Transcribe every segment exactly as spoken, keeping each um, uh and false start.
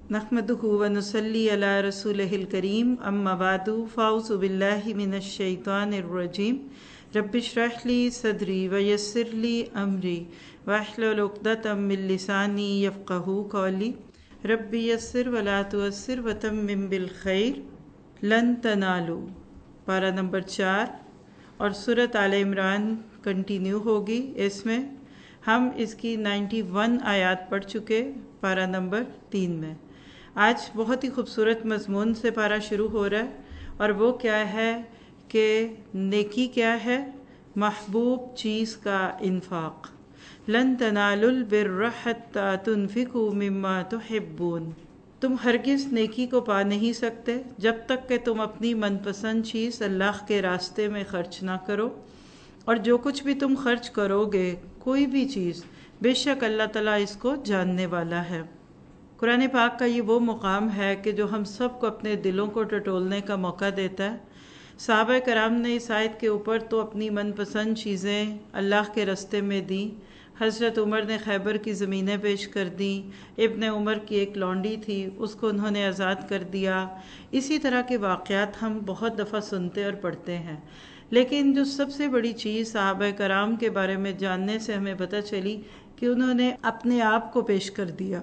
नहमदुहु व नुसल्ली अला रसूलिहिल करीम अम्मा बादु फ़ाऊज़ु बिल्लाहि मिनश शैतानिर रजीम रब्बिश्रह ली सदरी व यस्सिर ली अमरी वहलुल उक़दतम मिन लिसानी यफ़क़हू क़ौली रब्बी यस्सिर व ला तुअस्सिर व तम्मिम बिल खैर लन तनालू। पारा नंबर चार और सूरत आल इमरान कंटिन्यू होगी। इसमें हम इसकी इक्यानवे आयात पढ़ चुके, पारा नंबर तीन में। आज बहुत ही खूबसूरत मज़मून से पारा शुरू हो रहा है और वो क्या है कि नेकी क्या है, महबूब चीज़ का इन्फाक। लन तनालुल बिर्र हत्ता तुनफिकू मिम्मा तुहिब्बून, तुम हरगिज़ नेकी को पा नहीं सकते जब तक कि तुम अपनी मनपसंद चीज़ अल्लाह के रास्ते में ख़र्च ना करो। और जो कुछ भी तुम खर्च करोगे, कोई भी चीज़, बेशक अल्लाह ताला इसको जानने वाला है। कुरान पाक का ये वो मुकाम है कि जो हम सब को अपने दिलों को टटोलने का मौका देता है। सहाबा कराम ने इस आयत के ऊपर तो अपनी मनपसंद चीज़ें अल्लाह के रास्ते में दी। हज़रत उमर ने खैबर की ज़मीनें पेश कर दी, इब्ने उमर की एक लौंडी थी, उसको उन्होंने आज़ाद कर दिया। इसी तरह के वाक़यात हम बहुत दफ़ा सुनते और पढ़ते हैं। लेकिन जो सबसे बड़ी चीज़ सहाबा कराम के बारे में जानने से हमें पता चली कि उन्होंने अपने आप को पेश कर दिया।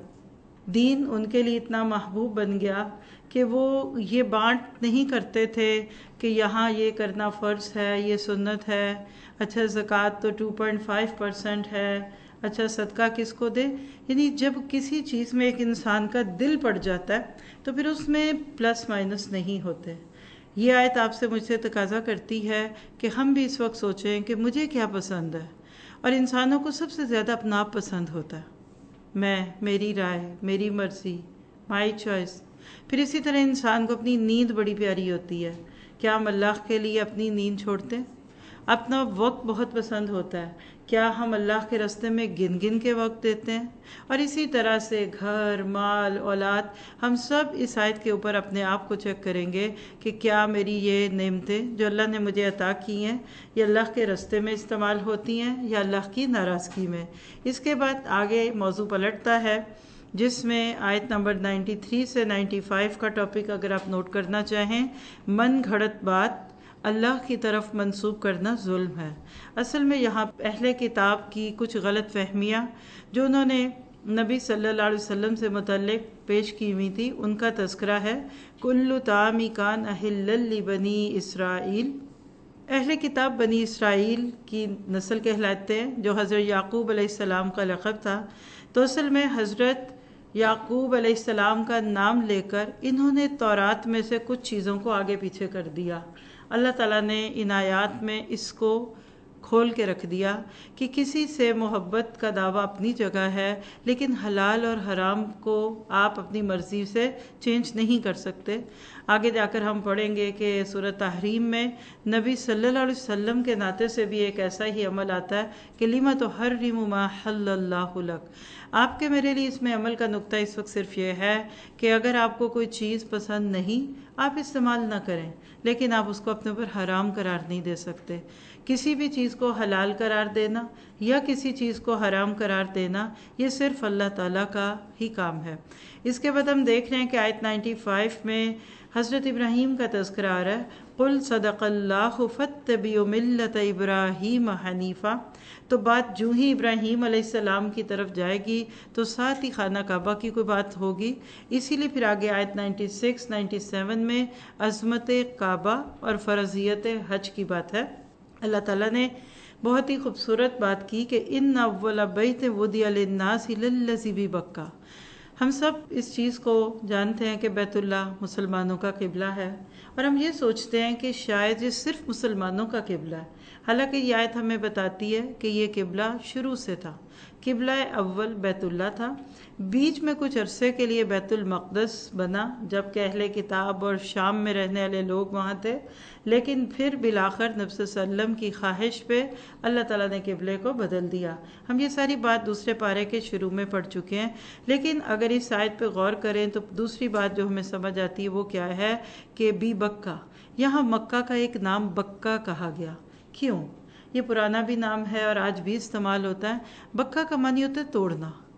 दीन उनके लिए इतना महबूब बन गया कि वो ये बांट नहीं करते थे कि यहाँ ये करना फ़र्ज़ है, ये सुन्नत है, अच्छा ज़कात तो टू पॉइंट फाइव परसेंट है, अच्छा सदका किसको दे। यानी जब किसी चीज़ में एक इंसान का दिल पड़ जाता है तो फिर उसमें प्लस माइनस नहीं होते। ये आयत आपसे मुझसे तकाजा करती है कि हम भी इस वक्त सोचें कि मुझे क्या पसंद है। और इंसानों को सबसे ज़्यादा अपना आप पसंद होता है, मैं, मेरी राय, मेरी मर्ज़ी, माई चॉइस। फिर इसी तरह इंसान को अपनी नींद बड़ी प्यारी होती है। क्या हम अल्लाह के लिए अपनी नींद छोड़ते हैं? अपना वक्त बहुत पसंद होता है, क्या हम अल्लाह के रास्ते में गिन गिन के वक्त देते हैं? और इसी तरह से घर, माल, औलाद, हम सब इस आयत के ऊपर अपने आप को चेक करेंगे कि क्या मेरी ये नेमतें जो अल्लाह ने मुझे अता की हैं, ये अल्लाह के रास्ते में इस्तेमाल होती हैं या अल्लाह की नाराज़गी में। इसके बाद आगे मौजू पलटता है जिसमें आयत नंबर तिरानवे से पचानवे का टॉपिक अगर आप नोट करना चाहें, मन घड़त बात अल्लाह की तरफ मंसूब करना जुल्म है। असल में यहाँ अहले किताब की कुछ गलत फहमियाँ जो उन्होंने नबी सल्लल्लाहु अलैहि वसल्लम से मुतल्लिक पेश की हुई थी, उनका तज़किरा है। कुल्लु तामी कान अहिल्लल लि बनी इसराइल, अहले किताब बनी इसराइल की नस्ल कहलाते हैं, जो हज़रत याकूब अलैहिस्सलाम का लक़ब था। तो असल में हज़रत याकूब अलैहिस्सलाम का नाम लेकर इन्होंने तौरात में से कुछ चीज़ों को आगे पीछे कर दिया। अल्लाह ताला ने इन आयात में इसको खोल के रख दिया कि किसी से मोहब्बत का दावा अपनी जगह है, लेकिन हलाल और हराम को आप अपनी मर्ज़ी से चेंज नहीं कर सकते। आगे जाकर हम पढ़ेंगे कि सूरत तहरीम में नबी सल्लल्लाहु अलैहि वसल्लम के नाते से भी एक ऐसा ही अमल आता है कि लिमा तो हर रिमु मा हल्लल्लाहु लक। आपके मेरे लिए इसमें अमल का नुक्ता इस वक्त सिर्फ ये है कि अगर आपको कोई चीज़ पसंद नहीं, आप इस्तेमाल ना करें, लेकिन आप उसको अपने ऊपर हराम करार नहीं दे सकते। किसी भी चीज़ को हलाल करार देना या किसी चीज़ को हराम करार देना, ये सिर्फ अल्लाह ताला का ही काम है। इसके बाद हम देख रहे हैं कि आयत पचानवे में हज़रत इब्राहीम का तज़किरा आ रहा है। कुल सदक़ल्लाहु फत्तबिउ मिल्लत इब्राहीम हनीफ़ा। तो बात जूँ ही इब्राहीम अलैहिस्सलाम की तरफ जाएगी तो साथ ही खाना काबा की कोई बात होगी। इसीलिए फिर आगे आयत छियानवे, सत्तानवे में अज़मत काबा और फ़र्ज़ियत हज की बात है। अल्लाह ताला ने बहुत ही खूबसूरत बात की कि इन अव्वल बैत वुदिअ लिन्नासि लल्लज़ी बिबक्का। हम सब इस चीज़ को जानते हैं कि बैतुल्लाह मुसलमानों का किबला है, और हम ये सोचते हैं कि शायद ये सिर्फ मुसलमानों का किबला है। हालांकि ये आयत हमें बताती है कि ये किबला शुरू से था। किबला अव्वल बैतुल्लाह था, बीच में कुछ अरसे के लिए बैतुल मक़दस बना जबकि अहले किताब और शाम में रहने वाले लोग वहाँ थे। लेकिन फिर बिलाखिर नबी सल्लल्लाहु की ख्वाहिश पे अल्लाह ताला ने किबले को बदल दिया। हम ये सारी बात दूसरे पारे के शुरू में पढ़ चुके हैं, लेकिन अगर इस आयत पे गौर करें तो दूसरी बात जो हमें समझ आती है वो क्या है कि बी बक्का, यहाँ मक्का का एक नाम बक्का कहा गया। क्यों? ये पुराना भी नाम है और आज भी इस्तेमाल होता है। बक्का का मानी होता है तोड़ना।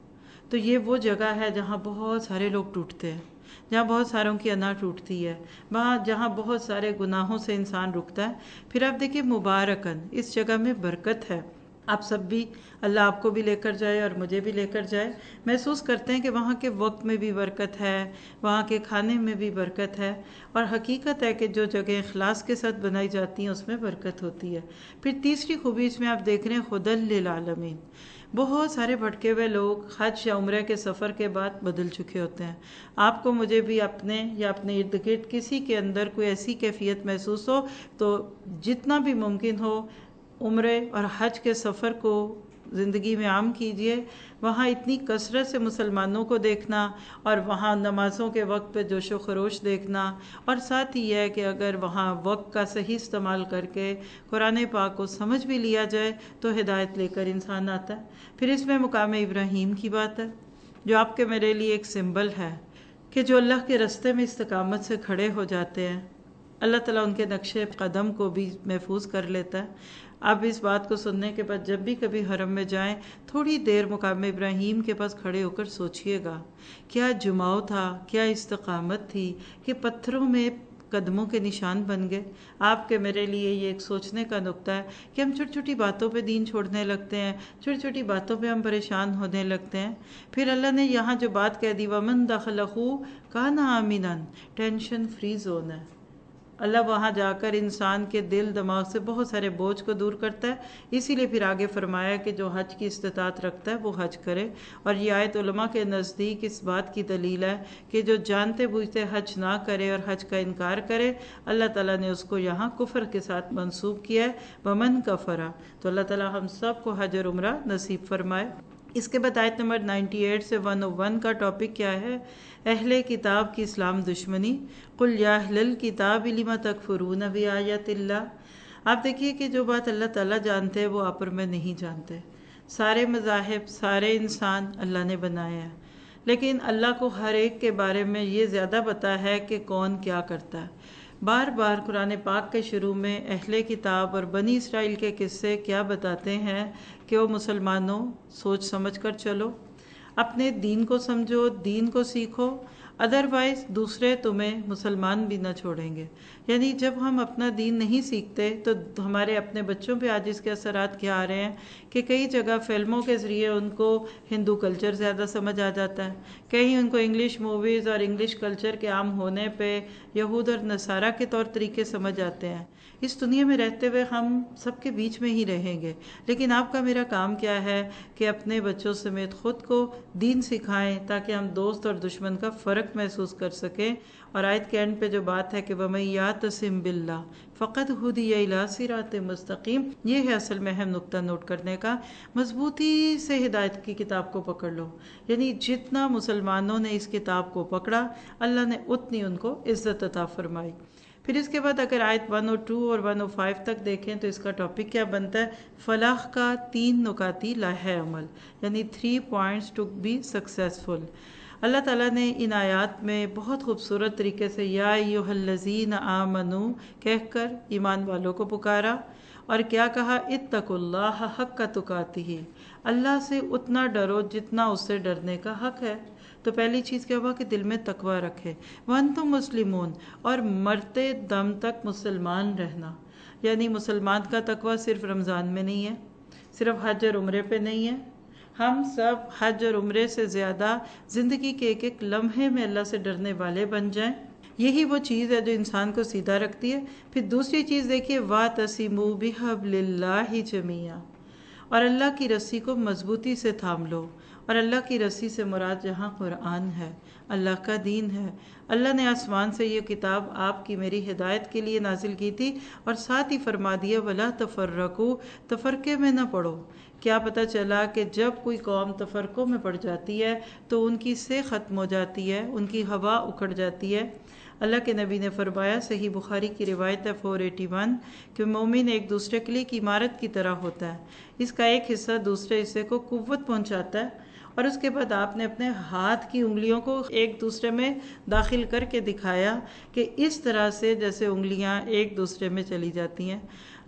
تو یہ وہ جگہ ہے جہاں بہت سارے لوگ ٹوٹتے ہیں، جہاں بہت ساروں کی انا ٹوٹتی ہے، وہاں جہاں بہت سارے گناہوں سے انسان رکتا ہے۔ پھر آپ دیکھیے مبارکن، اس جگہ میں برکت ہے۔ آپ سب بھی، اللہ آپ کو بھی لے کر جائے اور مجھے بھی لے کر جائے، محسوس کرتے ہیں کہ وہاں کے وقت میں بھی برکت ہے، وہاں کے کھانے میں بھی برکت ہے، اور حقیقت ہے کہ جو جگہ اخلاص کے ساتھ بنائی جاتی ہیں اس میں برکت ہوتی ہے۔ پھر تیسری خوبی اس میں آپ دیکھ رہے ہیں خدل للعالمین، بہت سارے بھٹکے ہوئے لوگ حج یا عمرے کے سفر کے بعد بدل چکے ہوتے ہیں۔ آپ کو مجھے بھی اپنے یا اپنے ارد گرد کسی کے اندر کوئی ایسی کیفیت محسوس ہو تو جتنا بھی ممکن ہو عمرے اور حج کے سفر کو زندگی میں عام کیجئے۔ وہاں اتنی کثرت سے مسلمانوں کو دیکھنا اور وہاں نمازوں کے وقت پہ جوش و خروش دیکھنا، اور ساتھ ہی یہ ہے کہ اگر وہاں وقت کا صحیح استعمال کر کے قرآن پاک کو سمجھ بھی لیا جائے تو ہدایت لے کر انسان آتا ہے۔ پھر اس میں مقام ابراہیم کی بات ہے، جو آپ کے میرے لیے ایک سمبل ہے کہ جو اللہ کے رستے میں استقامت سے کھڑے ہو جاتے ہیں، اللہ تعالیٰ ان کے نقش قدم کو بھی محفوظ کر لیتا ہے۔ اب اس بات کو سننے کے بعد جب بھی کبھی حرم میں جائیں، تھوڑی دیر مقام ابراہیم کے پاس کھڑے ہو کر سوچئے گا، کیا جماؤ تھا، کیا استقامت تھی کہ پتھروں میں قدموں کے نشان بن گئے۔ آپ کے میرے لیے یہ ایک سوچنے کا نقطہ ہے کہ ہم چھوٹی چھوٹی باتوں پہ دین چھوڑنے لگتے ہیں، چھوٹی چھوٹی باتوں پہ ہم پریشان ہونے لگتے ہیں۔ پھر اللہ نے یہاں جو بات کہہ دی وَمَن دَخَلَهُ كَانَ آمِنًا، ٹینشن فری زون ہے۔ اللہ وہاں جا کر انسان کے دل دماغ سے بہت سارے بوجھ کو دور کرتا ہے۔ اسی لیے پھر آگے فرمایا کہ جو حج کی استطاعت رکھتا ہے وہ حج کرے، اور یہ آیت علماء کے نزدیک اس بات کی دلیل ہے کہ جو جانتے بوجھتے حج نہ کرے اور حج کا انکار کرے، اللہ تعالیٰ نے اس کو یہاں کفر کے ساتھ منسوب کیا ہے، وَمَن كَفَرَ۔ تو اللہ تعالیٰ ہم سب کو حج اور عمرہ نصیب فرمائے۔ اس کے بعد آیت نمبر اٹھانوے سے ایک سو ایک کا ٹاپک کیا ہے؟ اہل کتاب کی اسلام دشمنی۔ قُلْ يَا أَهْلَ الْكِتَابِ لِمَ تَكْفُرُونَ بِآيَاتِ اللَّهِ۔ آپ دیکھیے کہ جو بات اللہ تعالیٰ جانتے ہیں وہ آپ اور میں نہیں جانتے۔ سارے مذاہب، سارے انسان اللہ نے بنایا ہے، لیکن اللہ کو ہر ایک کے بارے میں یہ زیادہ پتہ ہے کہ کون کیا کرتا ہے۔ بار بار قرآن پاک کے شروع میں اہل کتاب اور بنی اسرائیل کے قصے کیا بتاتے ہیں کہ وہ مسلمانوں سوچ سمجھ کر چلو، اپنے دین کو سمجھو، دین کو سیکھو، ادروائز دوسرے تمہیں مسلمان بھی نہ چھوڑیں گے۔ یعنی جب ہم اپنا دین نہیں سیکھتے تو ہمارے اپنے بچوں پہ آج اس کے اثرات کیا آ رہے ہیں کہ کئی جگہ فلموں کے ذریعے ان کو ہندو کلچر زیادہ سمجھ آ جاتا ہے، کہیں ان کو انگلش موویز اور انگلش کلچر کے عام ہونے پہ یہود اور نصارہ کے طور طریقے سمجھ آتے ہیں۔ اس دنیا میں رہتے ہوئے ہم سب کے بیچ میں ہی رہیں گے، لیکن آپ کا میرا کام کیا ہے کہ اپنے بچوں سمیت خود کو دین سکھائیں تاکہ ہم دوست اور دشمن کا فرق محسوس کر سکیں۔ اور آیت کے اینڈ پہ جو بات ہے کہ وَمَن يَعْتَصِم بِاللَّهِ فَقَدْ هُدِيَ إِلَىٰ صِرَاطٍ مُسْتَقِيمٍ، یہ ہے اصل میں اہم نقطہ نوٹ کرنے کا۔ مضبوطی سے ہدایت کی کتاب کو پکڑ لو، یعنی جتنا مسلمانوں نے اس کتاب کو پکڑا اللہ نے اتنی ان کو عزت عطا فرمائی۔ پھر اس کے بعد اگر آیت ایک سو دو اور ایک سو پانچ تک دیکھیں تو اس کا ٹاپک کیا بنتا ہے؟ فلاح کا تین نکاتی لائحہ عمل، یعنی three points to be successful. اللہ تعالیٰ نے ان آیات میں بہت خوبصورت طریقے سے یا ایھا الذین آمنوا کہہ کر ایمان والوں کو پکارا، اور کیا کہا؟ اتقوا اللہ حق تقاتہ، اللہ سے اتنا ڈرو جتنا اس سے ڈرنے کا حق ہے۔ تو پہلی چیز کیا ہوا کہ دل میں تقوی رکھے، وانتم مسلمون، اور مرتے دم تک مسلمان رہنا۔ یعنی مسلمان کا تقوی صرف رمضان میں نہیں ہے، صرف حج اور عمرے پہ نہیں ہے، ہم سب حج اور عمرے سے زیادہ زندگی کے ایک ایک لمحے میں اللہ سے ڈرنے والے بن جائیں۔ یہی وہ چیز ہے جو انسان کو سیدھا رکھتی ہے۔ پھر دوسری چیز دیکھیے وَاعْتَصِمُوا بِحَبْلِ اللَّهِ جَمِيعًا، اور اللہ کی رسی کو مضبوطی سے تھام لو۔ اور اللہ کی رسی سے مراد جہاں قرآن ہے، اللہ کا دین ہے۔ اللہ نے آسمان سے یہ کتاب آپ کی میری ہدایت کے لیے نازل کی تھی، اور ساتھ ہی فرما دیا وَلَا تَفَرَّقُوا، تفرقے میں نہ پڑو۔ کیا پتہ چلا کہ جب کوئی قوم تفرقوں میں پڑ جاتی ہے تو ان کی سے ختم ہو جاتی ہے، ان کی ہوا اکھڑ جاتی ہے۔ اللہ کے نبی نے فرمایا، صحیح بخاری کی روایت ہے چار سو اکیاسی، کہ مومن ایک دوسرے کے لیے ایک عمارت کی طرح ہوتا ہے، اس کا ایک حصہ دوسرے حصے کو قوت پہنچاتا ہے۔ اور اس کے بعد آپ نے اپنے ہاتھ کی انگلیوں کو ایک دوسرے میں داخل کر کے دکھایا کہ اس طرح سے جیسے انگلیاں ایک دوسرے میں چلی جاتی ہیں۔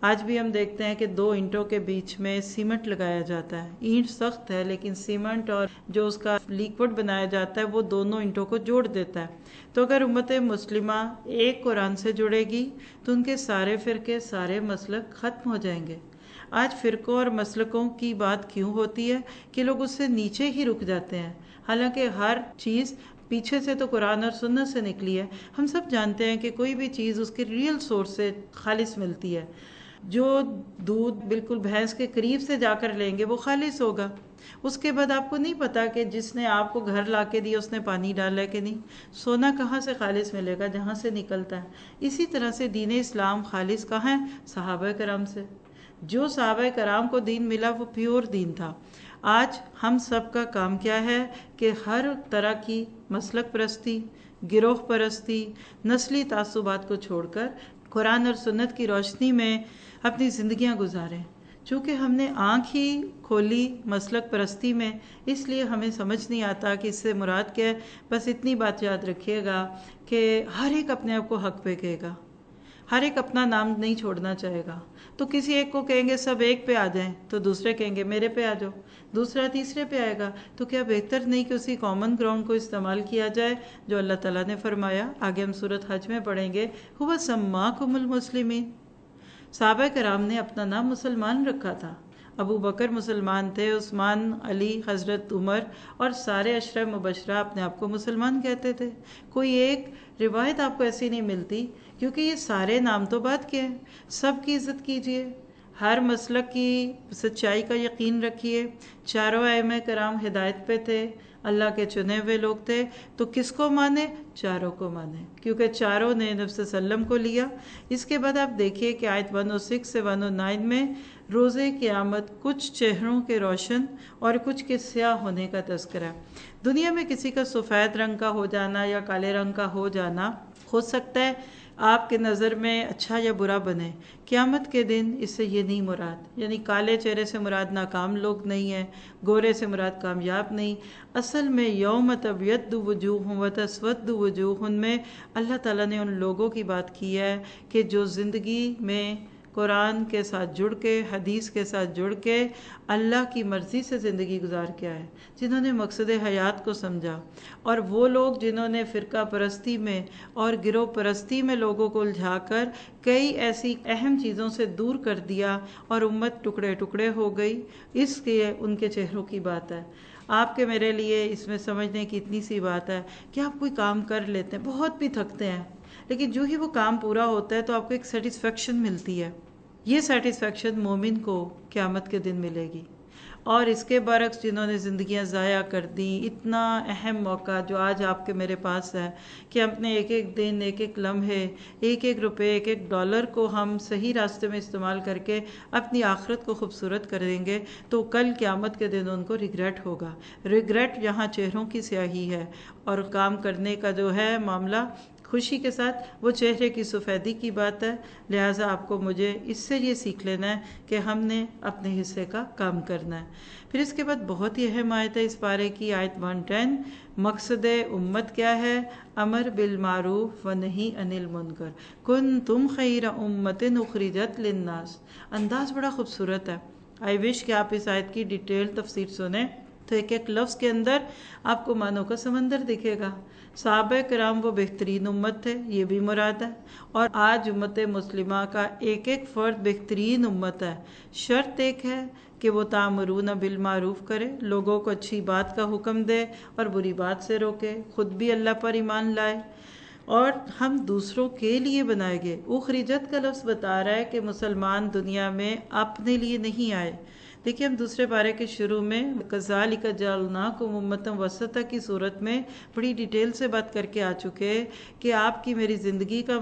آج بھی ہم دیکھتے ہیں کہ دو اینٹوں کے بیچ میں سیمنٹ لگایا جاتا ہے. اینٹ سخت ہے لیکن سیمنٹ اور جو اس کا لیکوڈ بنایا جاتا ہے وہ دونوں اینٹوں کو جوڑ دیتا ہے. تو اگر امت مسلمہ ایک قرآن سے جڑے گی تو ان کے سارے فرقے سارے مسلک ختم ہو جائیں گے. آج فرقوں اور مسلکوں کی بات کیوں ہوتی ہے کہ لوگ اس سے نیچے ہی رک جاتے ہیں، حالانکہ ہر چیز پیچھے سے تو قرآن اور سنت سے نکلی ہے. ہم سب جانتے ہیں کہ کوئی بھی چیز اس کے ریئل سورس سے خالص ملتی ہے. جو دودھ بالکل بھینس کے قریب سے جا کر لیں گے وہ خالص ہوگا. اس کے بعد آپ کو نہیں پتا کہ جس نے آپ کو گھر لا کے دیا اس نے پانی ڈالا ہے کہ نہیں. سونا کہاں سے خالص ملے گا؟ جہاں سے نکلتا ہے. اسی طرح سے دین اسلام خالص کہاں ہے؟ صحابہ کرام سے. جو صحابہ کرام کو دین ملا وہ پیور دین تھا. آج ہم سب کا کام کیا ہے کہ ہر طرح کی مسلک پرستی، گروہ پرستی، نسلی تعصبات کو چھوڑ کر قرآن اور سنت کی روشنی میں اپنی زندگیاں گزاریں. چونکہ ہم نے آنکھ ہی کھولی مسلک پرستی میں، اس لیے ہمیں سمجھ نہیں آتا کہ اس سے مراد کیا ہے. بس اتنی بات یاد رکھیے گا کہ ہر ایک اپنے آپ کو حق پہ کہے گا، ہر ایک اپنا نام نہیں چھوڑنا چاہے گا. تو کسی ایک کو کہیں گے سب ایک پہ آ جائیں تو دوسرے کہیں گے میرے پہ آ جاؤ، دوسرا تیسرے پہ آئے گا. تو کیا بہتر نہیں کہ اسی کامن گراؤنڈ کو استعمال کیا جائے جو اللہ تعالیٰ نے فرمایا؟ آگے ہم سورۃ حج میں پڑھیں گے هو سماکم المسلمین. صحابہ کرام نے اپنا نام مسلمان رکھا تھا. ابو بکر مسلمان تھے، عثمان، علی، حضرت عمر اور سارے عشرہ مبشرہ اپنے آپ کو مسلمان کہتے تھے. کوئی ایک روایت آپ کو ایسی نہیں ملتی، کیونکہ یہ سارے نام تو بات کے ہیں. سب کی عزت کیجیے، ہر مسلک کی سچائی کا یقین رکھیے. چاروں ائمہ کرام ہدایت پہ تھے، اللہ کے چنے ہوئے لوگ تھے. تو کس کو مانے؟ چاروں کو مانے، کیونکہ چاروں نے نبی صلی اللہ علیہ وسلم کو لیا. اس کے بعد آپ دیکھیے کہ آیت ایک سو چھ سے ایک سو نو میں روز قیامت کچھ چہروں کے روشن اور کچھ کے سیاہ ہونے کا تذکرہ. دنیا میں کسی کا سفید رنگ کا ہو جانا یا کالے رنگ کا ہو جانا ہو سکتا ہے آپ کے نظر میں اچھا یا برا بنے. قیامت کے دن اس سے یہ نہیں مراد، یعنی کالے چہرے سے مراد ناکام لوگ نہیں ہیں، گورے سے مراد کامیاب نہیں. اصل میں یوم تبیض وجوہ و تسود وجوہ میں اللہ تعالیٰ نے ان لوگوں کی بات کی ہے کہ جو زندگی میں قرآن کے ساتھ جڑ کے، حدیث کے ساتھ جڑ کے اللہ کی مرضی سے زندگی گزار کے آئے، جنہوں نے مقصد حیات کو سمجھا. اور وہ لوگ جنہوں نے فرقہ پرستی میں اور گروہ پرستی میں لوگوں کو الجھا کر کئی ایسی اہم چیزوں سے دور کر دیا اور امت ٹکڑے ٹکڑے ہو گئی. اس لیے ان کے چہروں کی بات ہے. آپ کے میرے لیے اس میں سمجھنے کی اتنی سی بات ہے کہ آپ کوئی کام کر لیتے ہیں، بہت بھی تھکتے ہیں، لیکن جو ہی وہ کام پورا ہوتا ہے تو آپ کو ایک سیٹسفیکشن ملتی ہے. یہ سیٹسفیکشن مومن کو قیامت کے دن ملے گی. اور اس کے برعکس جنہوں نے زندگیاں ضائع کر دیں، اتنا اہم موقع جو آج آپ کے میرے پاس ہے کہ اپنے ایک ایک دن، ایک ایک لمحے، ایک ایک روپے، ایک ایک ڈالر کو ہم صحیح راستے میں استعمال کر کے اپنی آخرت کو خوبصورت کر دیں گے تو کل قیامت کے دن ان کو ریگریٹ ہوگا. ریگریٹ یہاں چہروں کی سیاہی ہے، اور کام کرنے کا جو ہے معاملہ خوشی کے ساتھ وہ چہرے کی سفیدی کی بات ہے. لہٰذا آپ کو مجھے اس سے یہ سیکھ لینا ہے کہ ہم نے اپنے حصے کا کام کرنا ہے. پھر اس کے بعد بہت ہی اہم آیت ہے اس پارے کی، آیت ایک سو دس. مقصد امت کیا ہے؟ امر بالمعروف و نہی عن المنکر، کنتم خیر امت اخرجت للناس. انداز بڑا خوبصورت ہے. آئی وش کہ آپ اس آیت کی ڈیٹیل تفسیر سنیں تو ایک ایک لفظ کے اندر آپ کو معنوں کا سمندر دکھے گا. صحابہ کرام وہ بہترین امت تھے، یہ بھی مراد ہے. اور آج امت مسلمہ کا ایک ایک فرد بہترین امت ہے. شرط ایک ہے کہ وہ تامرون بالمعروف کرے، لوگوں کو اچھی بات کا حکم دے اور بری بات سے روکے، خود بھی اللہ پر ایمان لائے اور ہم دوسروں کے لیے بنائے گئے. اخرجت کا لفظ بتا رہا ہے کہ مسلمان دنیا میں اپنے لیے نہیں آئے. دیکھیے ہم دوسرے پارے کے شروع میں کذالک جعلناکم امۃ وسطا کی صورت میں بڑی ڈیٹیل سے بات کر کے آ چکے کہ آپ کی میری زندگی کا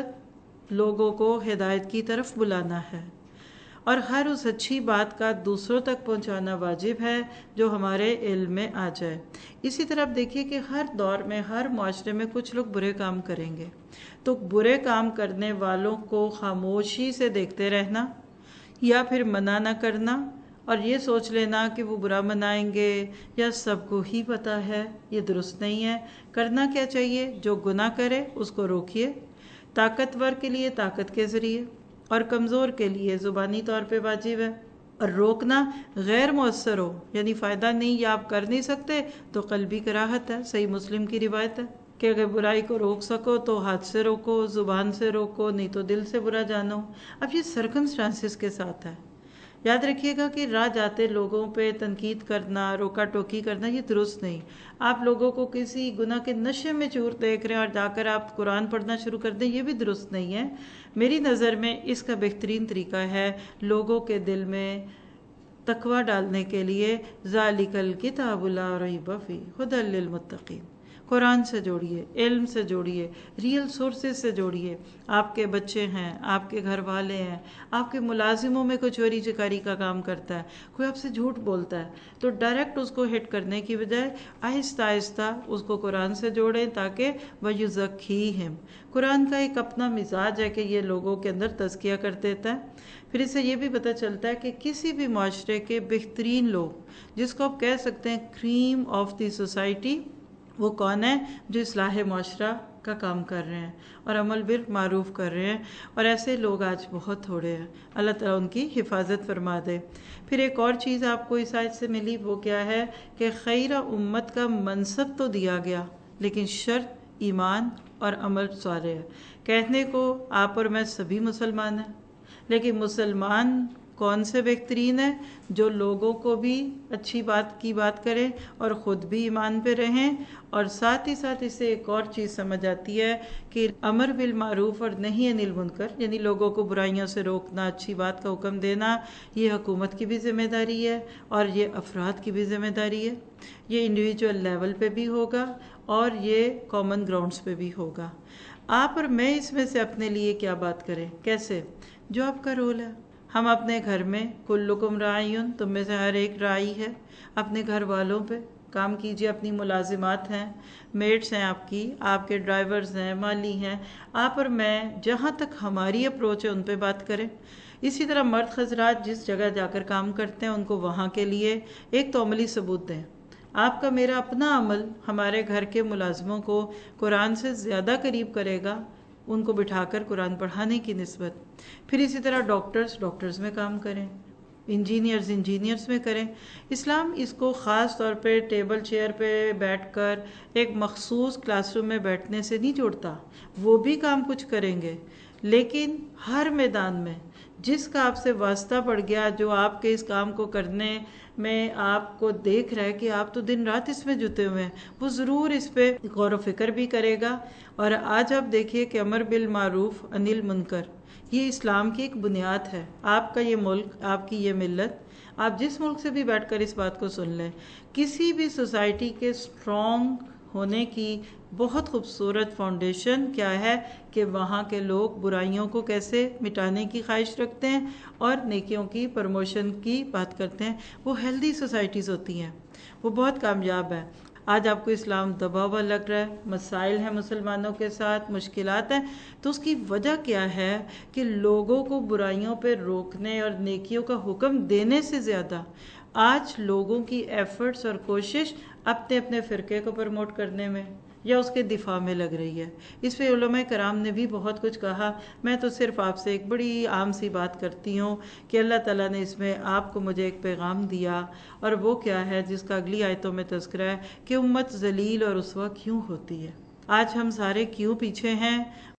مقصد لوگوں کو ہدایت کی طرف بلانا ہے اور ہر اس اچھی بات کا دوسروں تک پہنچانا واجب ہے جو ہمارے علم میں آ جائے. اسی طرح آپ دیکھیے کہ ہر دور میں، ہر معاشرے میں کچھ لوگ برے کام کریں گے، تو برے کام کرنے والوں کو خاموشی سے دیکھتے رہنا یا پھر منع نہ کرنا اور یہ سوچ لینا کہ وہ برا منائیں گے یا سب کو ہی پتہ ہے، یہ درست نہیں ہے. کرنا کیا چاہیے؟ جو گناہ کرے اس کو روکیے، طاقتور کے لیے طاقت کے ذریعے اور کمزور کے لیے زبانی طور پہ واجب ہے، اور روکنا غیر مؤثر ہو یعنی فائدہ نہیں یا آپ کر نہیں سکتے تو قلبی کراہت ہے۔ صحیح مسلم کی روایت ہے کہ اگر برائی کو روک سکو تو ہاتھ سے روکو، زبان سے روکو، نہیں تو دل سے برا جانو۔ اب یہ سرکمسٹانسز کے ساتھ ہے۔ یاد رکھیے گا کہ راہ جاتے لوگوں پہ تنقید کرنا، روکا ٹوکی کرنا یہ درست نہیں۔ آپ لوگوں کو کسی گناہ کے نشے میں چور دیکھ رہے ہیں اور جا کر آپ قرآن پڑھنا شروع کر دیں، یہ بھی درست نہیں ہے۔ میری نظر میں اس کا بہترین طریقہ ہے لوگوں کے دل میں تقوی ڈالنے کے لیے ذالک الکتاب لا ریب فیہ ھدی للمتقین، قرآن سے جوڑیے، علم سے جوڑیے، ریئل سورسز سے جوڑیے۔ آپ کے بچے ہیں، آپ کے گھر والے ہیں، آپ کے ملازموں میں کوئی چوری چکاری کا کام کرتا ہے، کوئی آپ سے جھوٹ بولتا ہے، تو ڈائریکٹ اس کو ہٹ کرنے کی بجائے آہستہ آہستہ اس کو قرآن سے جوڑیں تاکہ وَيُزَكِّيهِمْ۔ قرآن کا ایک اپنا مزاج ہے کہ یہ لوگوں کے اندر تزکیہ کر دیتا ہے۔ پھر اس سے یہ بھی پتہ چلتا ہے کہ کسی بھی معاشرے کے بہترین لوگ، جس کو آپ کہہ سکتے ہیں کریم آف دی سوسائٹی، وہ کون ہے؟ جو اصلاح معاشرہ کا کام کر رہے ہیں اور عمل بالمعروف کر رہے ہیں، اور ایسے لوگ آج بہت تھوڑے ہیں۔ اللہ تعالیٰ ان کی حفاظت فرما دے۔ پھر ایک اور چیز آپ کو اس آیت سے ملی، وہ کیا ہے کہ خیر امت کا منصب تو دیا گیا لیکن شرط ایمان اور عمل صالح ہے۔ کہنے کو آپ اور میں سبھی مسلمان ہیں، لیکن مسلمان کون سے بہترین ہے؟ جو لوگوں کو بھی اچھی بات کی بات کریں اور خود بھی ایمان پہ رہیں، اور ساتھ ہی ساتھ اس سے ایک اور چیز سمجھ آتی ہے کہ امر بالمعروف اور نہی عن المنکر، یعنی لوگوں کو برائیوں سے روکنا، اچھی بات کا حکم دینا، یہ حکومت کی بھی ذمہ داری ہے اور یہ افراد کی بھی ذمہ داری ہے۔ یہ انڈیویجول لیول پہ بھی ہوگا اور یہ کامن گراؤنڈز پہ بھی ہوگا۔ آپ اور میں اس میں سے اپنے لیے کیا بات کریں؟ کیسے؟ جو آپ کا رول ہے۔ ہم اپنے گھر میں کلکم راعین، تم میں سے ہر ایک راعی ہے، اپنے گھر والوں پہ کام کیجیے۔ اپنی ملازمات ہیں، میٹس ہیں، آپ کی آپ کے ڈرائیورز ہیں، مالی ہیں، آپ اور میں جہاں تک ہماری اپروچ ہے ان پہ بات کریں۔ اسی طرح مرد حضرات جس جگہ جا کر کام کرتے ہیں ان کو وہاں کے لیے ایک تو عملی ثبوت دیں۔ آپ کا میرا اپنا عمل ہمارے گھر کے ملازموں کو قرآن سے زیادہ قریب کرے گا ان کو بٹھا کر قرآن پڑھانے کی نسبت۔ پھر اسی طرح ڈاکٹرز ڈاکٹرز میں کام کریں، انجینئرز انجینئرز میں کریں۔ اسلام اس کو خاص طور پہ ٹیبل چیئر پہ بیٹھ کر ایک مخصوص کلاس روم میں بیٹھنے سے نہیں جوڑتا، وہ بھی کام کچھ کریں گے، لیکن ہر میدان میں جس کا آپ سے واسطہ پڑ گیا، جو آپ کے اس کام کو کرنے میں آپ کو دیکھ رہا ہے کہ آپ تو دن رات اس میں جتے ہوئے ہیں، وہ ضرور اس پہ غور و فکر بھی کرے گا۔ اور آج آپ دیکھیے کہ امر بالمعروف عن المنکر یہ اسلام کی ایک بنیاد ہے۔ آپ کا یہ ملک، آپ کی یہ ملت، آپ جس ملک سے بھی بیٹھ کر اس بات کو سن لیں، کسی بھی سوسائٹی کے اسٹرانگ ہونے کی بہت خوبصورت فاؤنڈیشن کیا ہے کہ وہاں کے لوگ برائیوں کو کیسے مٹانے کی خواہش رکھتے ہیں اور نیکیوں کی پروموشن کی بات کرتے ہیں۔ وہ ہیلدی سوسائٹیز ہوتی ہیں، وہ بہت کامیاب ہیں۔ آج آپ کو اسلام دبا ہوا لگ رہا ہے، مسائل ہیں مسلمانوں کے ساتھ، مشکلات ہیں، تو اس کی وجہ کیا ہے کہ لوگوں کو برائیوں پہ روکنے اور نیکیوں کا حکم دینے سے زیادہ آج لوگوں کی ایفرٹس اور کوشش اپنے اپنے فرقے کو پروموٹ کرنے میں یا اس کے دفاع میں لگ رہی ہے۔ اس پہ علماء کرام نے بھی بہت کچھ کہا۔ میں تو صرف آپ سے ایک بڑی عام سی بات کرتی ہوں کہ اللہ تعالیٰ نے اس میں آپ کو مجھے ایک پیغام دیا، اور وہ کیا ہے جس کا اگلی آیتوں میں تذکرہ ہے کہ امت ذلیل اور رسوا کیوں ہوتی ہے۔ آج ہم سارے کیوں پیچھے ہیں؟